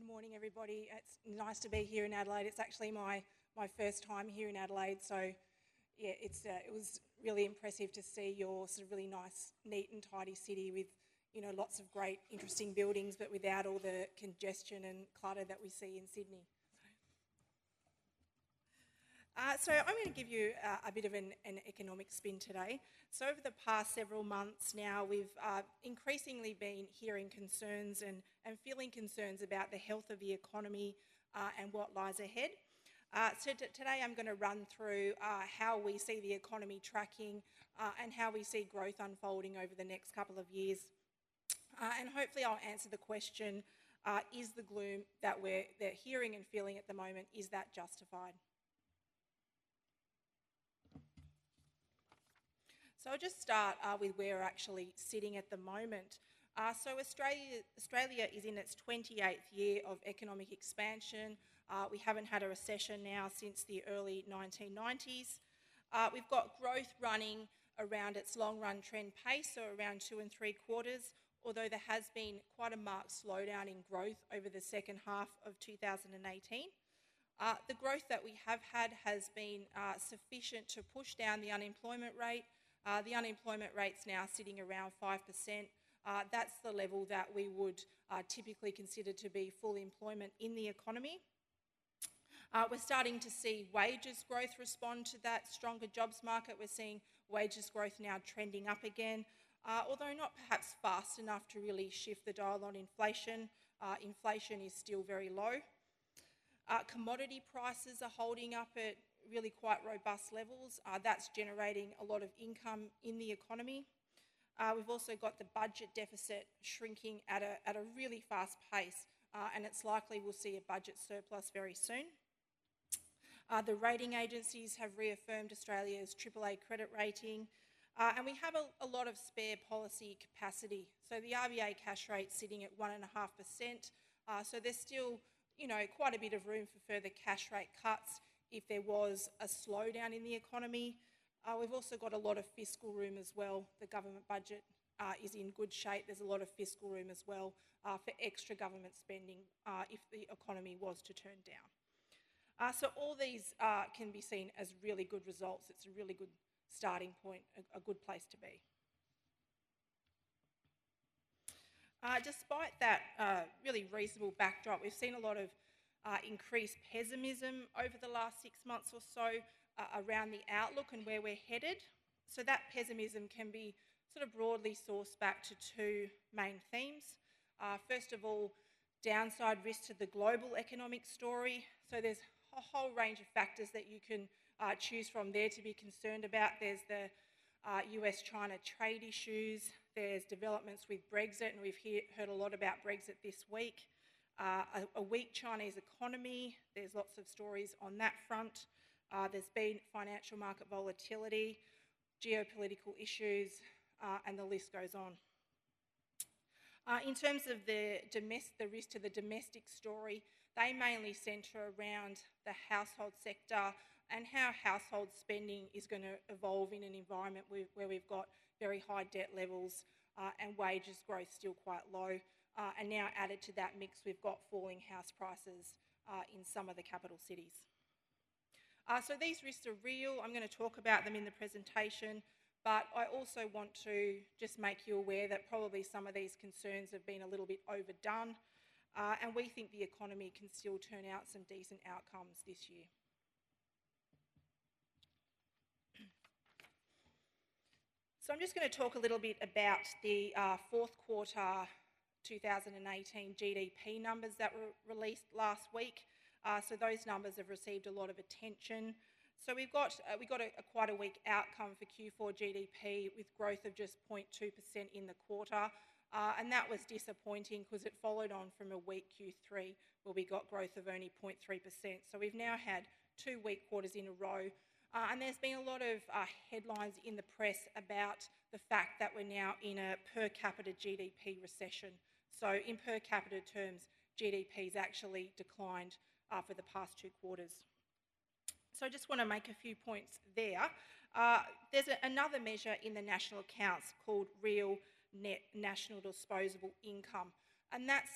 Good morning, everybody. It's nice to be here in Adelaide. It's actually my first time here in Adelaide, so yeah, it was really impressive to see your sort of really nice, neat and tidy city with, lots of great, interesting buildings, but without all the congestion and clutter that we see in Sydney. So I'm going to give you a bit of an economic spin today. So over the past several months now, we've increasingly been hearing concerns and feeling concerns about the health of the economy and what lies ahead. Today I'm going to run through how we see the economy tracking and how we see growth unfolding over the next couple of years. And hopefully I'll answer the question, is the gloom that we're hearing and feeling at the moment, is that justified? So I'll just start with where we're actually sitting at the moment. So Australia is in its 28th year of economic expansion. We haven't had a recession now since the early 1990s. We've got growth running around its long-run trend pace, so around 2 3/4, although there has been quite a marked slowdown in growth over the second half of 2018. The growth that we have had has been sufficient to push down the unemployment rate. The unemployment rate's now sitting around 5%. That's the level that we would typically consider to be full employment in the economy. We're starting to see wages growth respond to that stronger jobs market. We're seeing wages growth now trending up again, although not perhaps fast enough to really shift the dial on inflation. Inflation is still very low. Commodity prices are holding up at really quite robust levels. That's generating a lot of income in the economy. We've also got the budget deficit shrinking at a really fast pace, and it's likely we'll see a budget surplus very soon. The rating agencies have reaffirmed Australia's AAA credit rating, and we have a lot of spare policy capacity. So the RBA cash rate's sitting at 1.5%, so there's still quite a bit of room for further cash rate cuts if there was a slowdown in the economy. We've also got a lot of fiscal room as well. The government budget is in good shape. There's a lot of fiscal room as well for extra government spending if the economy was to turn down. So all these can be seen as really good results. It's a really good starting point, a good place to be. Despite that really reasonable backdrop, we've seen a lot of increased pessimism over the last 6 months or so around the outlook and where we're headed. So that pessimism can be sort of broadly sourced back to two main themes. First of all, downside risk to the global economic story. So there's a whole range of factors that you can choose from there to be concerned about. There's the US-China trade issues, there's developments with Brexit, and we've heard a lot about Brexit this week. A weak Chinese economy, there's lots of stories on that front. There's been financial market volatility, geopolitical issues, and the list goes on. In terms of the risk to the domestic story, they mainly centre around the household sector and how household spending is going to evolve in an environment where we've got very high debt levels and wages growth still quite low. And now added to that mix, we've got falling house prices in some of the capital cities. So these risks are real. I'm going to talk about them in the presentation, but I also want to just make you aware that probably some of these concerns have been a little bit overdone, and we think the economy can still turn out some decent outcomes this year. So I'm just going to talk a little bit about the fourth quarter 2018 GDP numbers that were released last week. So those numbers have received a lot of attention. So we got quite a weak outcome for Q4 GDP with growth of just 0.2% in the quarter, and that was disappointing because it followed on from a weak Q3 where we got growth of only 0.3%. So we've now had 2 weak quarters in a row. And there's been a lot of headlines in the press about the fact that we're now in a per capita GDP recession. So in per capita terms, GDP's actually declined for the past 2 quarters. So I just want to make a few points there. There's another measure in the national accounts called real net national disposable income. And that's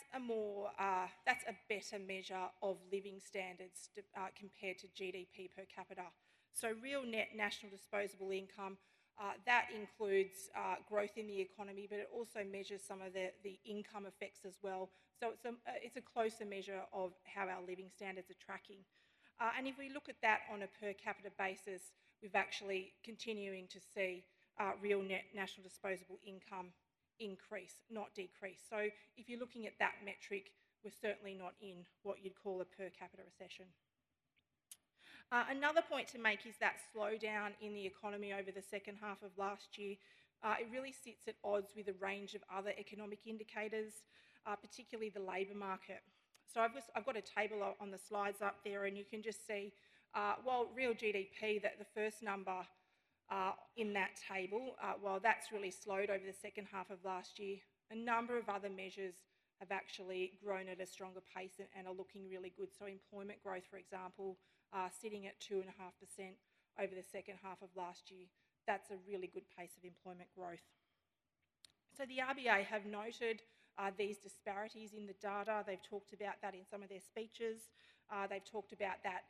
a better measure of living standards compared to GDP per capita. So real net national disposable income, that includes growth in the economy, but it also measures some of the income effects as well. So it's a closer measure of how our living standards are tracking. And if we look at that on a per capita basis, we've actually continuing to see real net national disposable income increase, not decrease. So if you're looking at that metric, we're certainly not in what you'd call a per capita recession. Another point to make is that slowdown in the economy over the second half of last year. It really sits at odds with a range of other economic indicators, particularly the labour market. So I've got a table on the slides up there, and you can just see, while real GDP, that the first number in that table, while that's really slowed over the second half of last year, a number of other measures have actually grown at a stronger pace and are looking really good. So employment growth, for example, sitting at 2.5% over the second half of last year. That's a really good pace of employment growth. So the RBA have noted these disparities in the data. They've talked about that in some of their speeches. They've talked about that,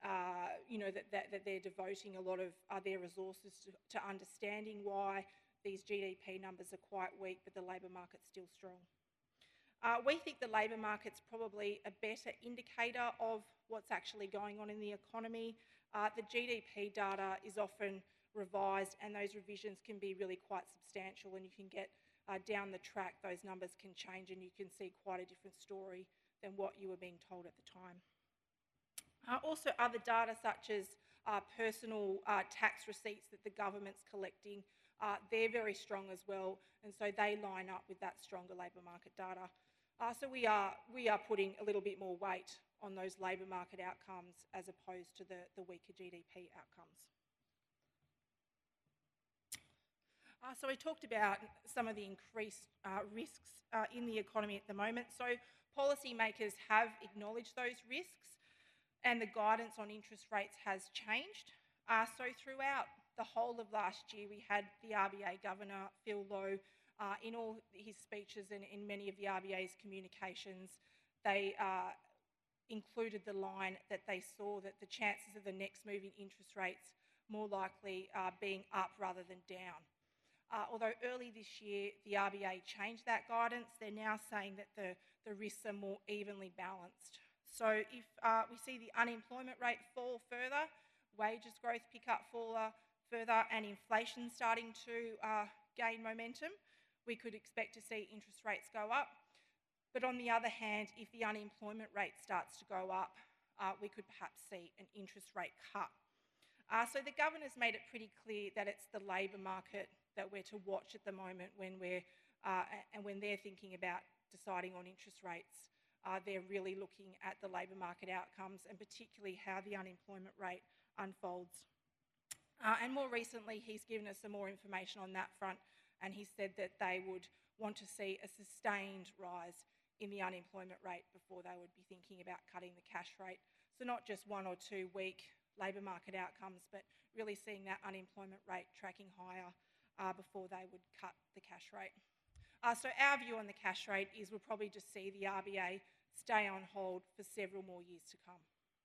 that they're devoting a lot of their resources to understanding why these GDP numbers are quite weak, but the labour market's still strong. We think the labour market's probably a better indicator of what's actually going on in the economy. The GDP data is often revised, and those revisions can be really quite substantial, and you can get down the track, those numbers can change, and you can see quite a different story than what you were being told at the time. Also, other data such as personal tax receipts that the government's collecting, they're very strong as well, and so they line up with that stronger labour market data. So we are putting a little bit more weight on those labour market outcomes as opposed to the weaker GDP outcomes. So we talked about some of the increased risks in the economy at the moment. So policymakers have acknowledged those risks, and the guidance on interest rates has changed. So throughout the whole of last year, we had the RBA Governor, Phil Lowe, in all his speeches and in many of the RBA's communications, they included the line that they saw that the chances of the next move in interest rates more likely being up rather than down. Although early this year, the RBA changed that guidance, they're now saying that the risks are more evenly balanced. So if we see the unemployment rate fall further, wages growth pick up further, and inflation starting to gain momentum, we could expect to see interest rates go up. But on the other hand, if the unemployment rate starts to go up, we could perhaps see an interest rate cut. So the Governor's made it pretty clear that it's the labour market that we're to watch at the moment when when they're thinking about deciding on interest rates. They're really looking at the labour market outcomes and particularly how the unemployment rate unfolds. And more recently, he's given us some more information on that front, and he said that they would want to see a sustained rise in the unemployment rate before they would be thinking about cutting the cash rate. So not just 1 or 2 week labour market outcomes, but really seeing that unemployment rate tracking higher before they would cut the cash rate. So our view on the cash rate is we'll probably just see the RBA stay on hold for several more years to come.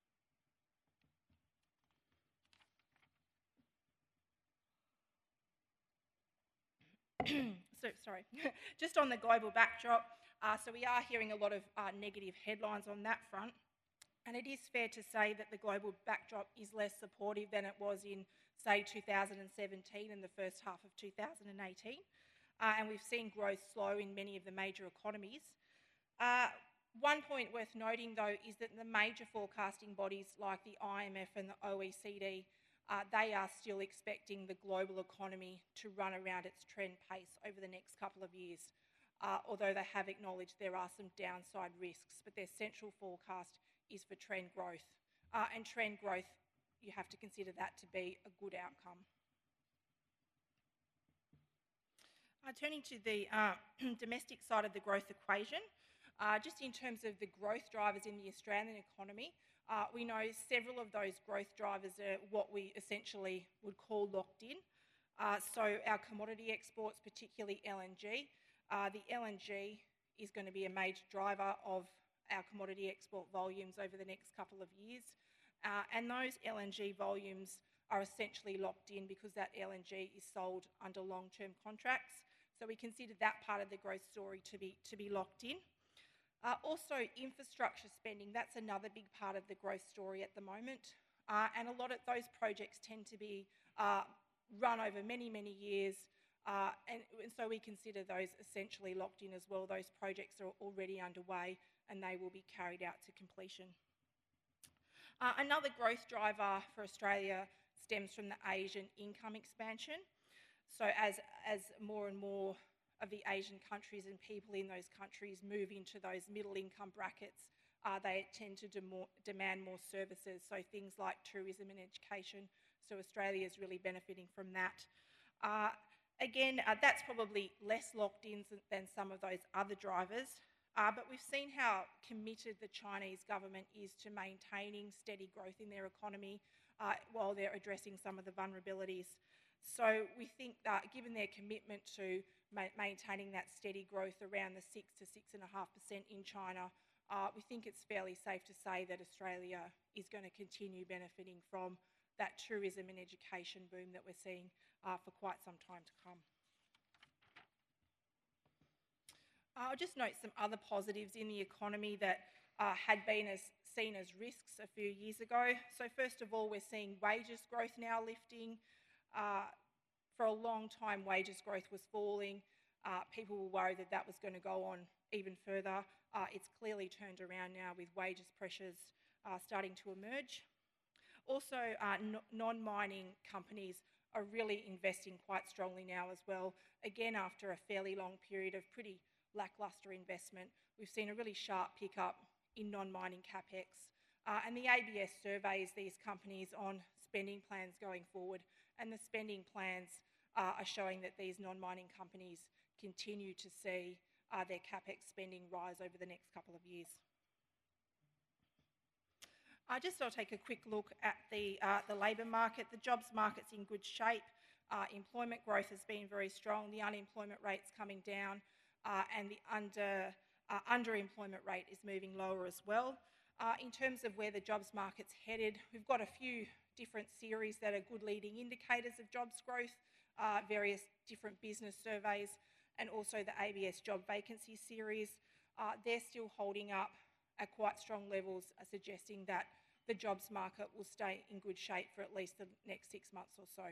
So, sorry, just on the global backdrop, so we are hearing a lot of negative headlines on that front, and it is fair to say that the global backdrop is less supportive than it was in, say, 2017 and the first half of 2018, and we've seen growth slow in many of the major economies. One point worth noting, though, is that the major forecasting bodies like the IMF and the OECD, they are still expecting the global economy to run around its trend pace over the next couple of years, although they have acknowledged there are some downside risks, but their central forecast is for trend growth. And trend growth, you have to consider that to be a good outcome. Turning to the domestic side of the growth equation, just in terms of the growth drivers in the Australian economy, we know several of those growth drivers are what we essentially would call locked in. So our commodity exports, particularly LNG, the LNG is going to be a major driver of our commodity export volumes over the next couple of years. And those LNG volumes are essentially locked in because that LNG is sold under long-term contracts. So we consider that part of the growth story to be locked in. Also, infrastructure spending, that's another big part of the growth story at the moment. And a lot of those projects tend to be run over many, many years. And so we consider those essentially locked in as well. Those projects are already underway and they will be carried out to completion. Another growth driver for Australia stems from the Asian income expansion. So as more and more of the Asian countries and people in those countries move into those middle income brackets, they tend to demand more services, so things like tourism and education. So Australia is really benefiting from that. Again, that's probably less locked in than some of those other drivers, but we've seen how committed the Chinese government is to maintaining steady growth in their economy while they're addressing some of the vulnerabilities. So we think that given their commitment to maintaining that steady growth around the 6 to 6.5% in China, we think it's fairly safe to say that Australia is going to continue benefiting from that tourism and education boom that we're seeing for quite some time to come. I'll just note some other positives in the economy that had been seen as risks a few years ago. So first of all, we're seeing wages growth now lifting. For a long time, wages growth was falling. People were worried that that was going to go on even further. It's clearly turned around now with wages pressures starting to emerge. Also, non-mining companies are really investing quite strongly now as well. Again, after a fairly long period of pretty lacklustre investment, we've seen a really sharp pickup in non-mining capex. And the ABS surveys these companies on spending plans going forward, and the spending plans are showing that these non-mining companies continue to see their capex spending rise over the next couple of years. I'll take a quick look at the labour market. The jobs market's in good shape. Employment growth has been very strong. The unemployment rate's coming down, and the underemployment rate is moving lower as well. In terms of where the jobs market's headed, we've got a few different series that are good leading indicators of jobs growth, various different business surveys, and also the ABS job vacancy series. They're still holding up at quite strong levels, suggesting that the jobs market will stay in good shape for at least the next 6 months or so.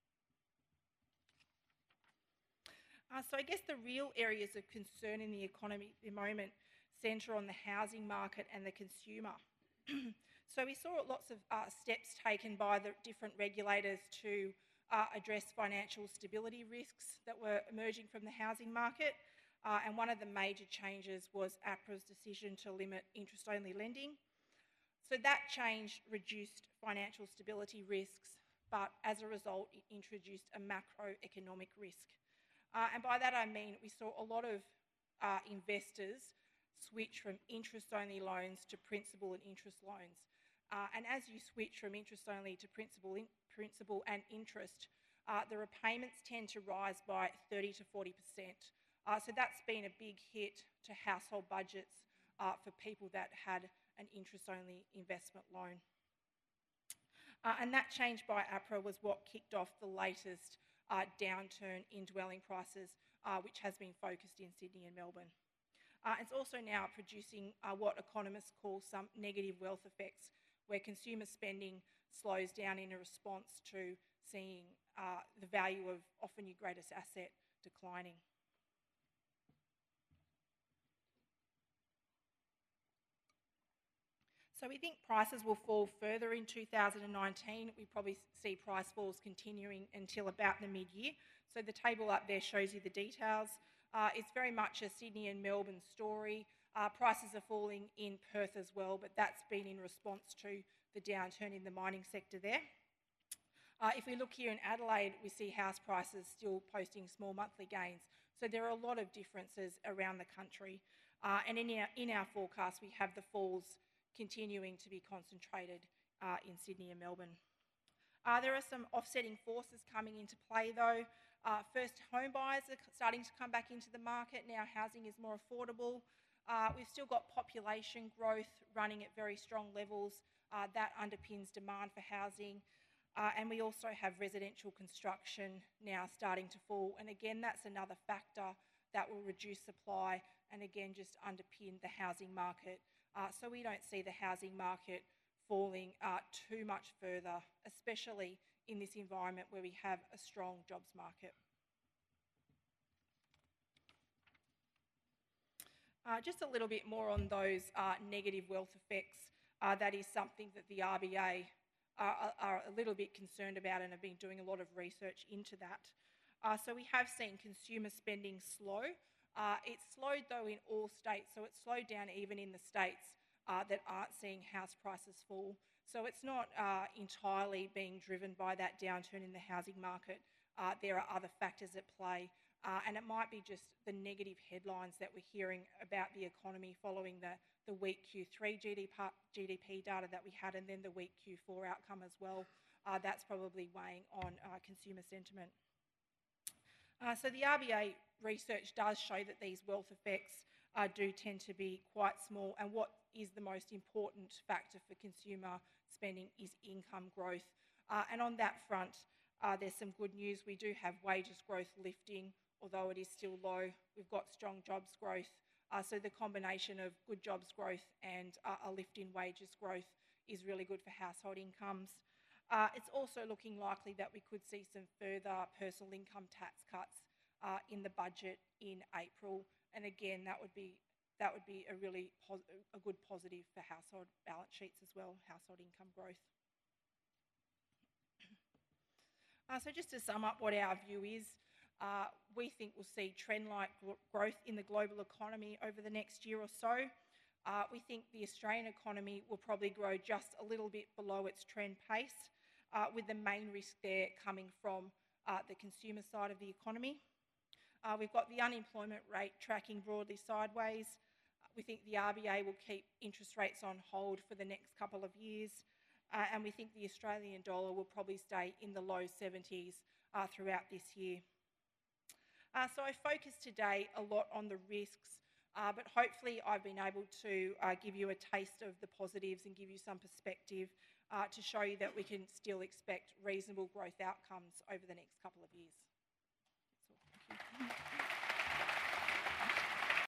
So I guess the real areas of concern in the economy at the moment centre on the housing market and the consumer. So we saw lots of steps taken by the different regulators to address financial stability risks that were emerging from the housing market. And one of the major changes was APRA's decision to limit interest-only lending. So that change reduced financial stability risks, but as a result, it introduced a macroeconomic risk. And by that I mean we saw a lot of investors switch from interest-only loans to principal and interest loans. And as you switch from interest-only to principal and interest, the repayments tend to rise by 30 to 40%. So that's been a big hit to household budgets for people that had an interest-only investment loan. And that change by APRA was what kicked off the latest downturn in dwelling prices, which has been focused in Sydney and Melbourne. It's also now producing what economists call some negative wealth effects, where consumer spending slows down in a response to seeing the value of often your greatest asset declining. So we think prices will fall further in 2019. We probably see price falls continuing until about the mid-year. So the table up there shows you the details. It's very much a Sydney and Melbourne story. Prices are falling in Perth as well, but that's been in response to the downturn in the mining sector there. If we look here in Adelaide, we see house prices still posting small monthly gains. So there are a lot of differences around the country. And in our forecast, we have the falls continuing to be concentrated in Sydney and Melbourne. There are some offsetting forces coming into play though. First home buyers are starting to come back into the market. Now housing is more affordable. We've still got population growth running at very strong levels. That underpins demand for housing. And we also have residential construction now starting to fall. And again, that's another factor that will reduce supply and again just underpin the housing market. So we don't see the housing market falling too much further, especially in this environment where we have a strong jobs market. Just a little bit more on those negative wealth effects. That is something that the RBA are a little bit concerned about and have been doing a lot of research into that. So we have seen consumer spending slow. It's slowed though in all states, so it's slowed down even in the states that aren't seeing house prices fall. So it's not entirely being driven by that downturn in the housing market. There are other factors at play, and it might be just the negative headlines that we're hearing about the economy following the weak Q3 GDP data that we had and then the weak Q4 outcome as well. That's probably weighing on consumer sentiment. So the RBA research does show that these wealth effects do tend to be quite small, and what is the most important factor for consumer spending is income growth. And on that front, there's some good news. We do have wages growth lifting, although it is still low. We've got strong jobs growth. So the combination of good jobs growth and a lift in wages growth is really good for household incomes. It's also looking likely that we could see some further personal income tax cuts in the budget in April, and again, that would be a really good positive for household balance sheets as well, household income growth. So just to sum up what our view is, we think we'll see trend-like growth in the global economy over the next year or so. We think the Australian economy will probably grow just a little bit below its trend pace, with the main risk there coming from the consumer side of the economy. We've got the unemployment rate tracking broadly sideways. We think the RBA will keep interest rates on hold for the next couple of years, and we think the Australian dollar will probably stay in the low 70s throughout this year. So I focused today a lot on the risks, but hopefully I've been able to give you a taste of the positives and give you some perspective to show you that we can still expect reasonable growth outcomes over the next couple of years. That's all. Thank you.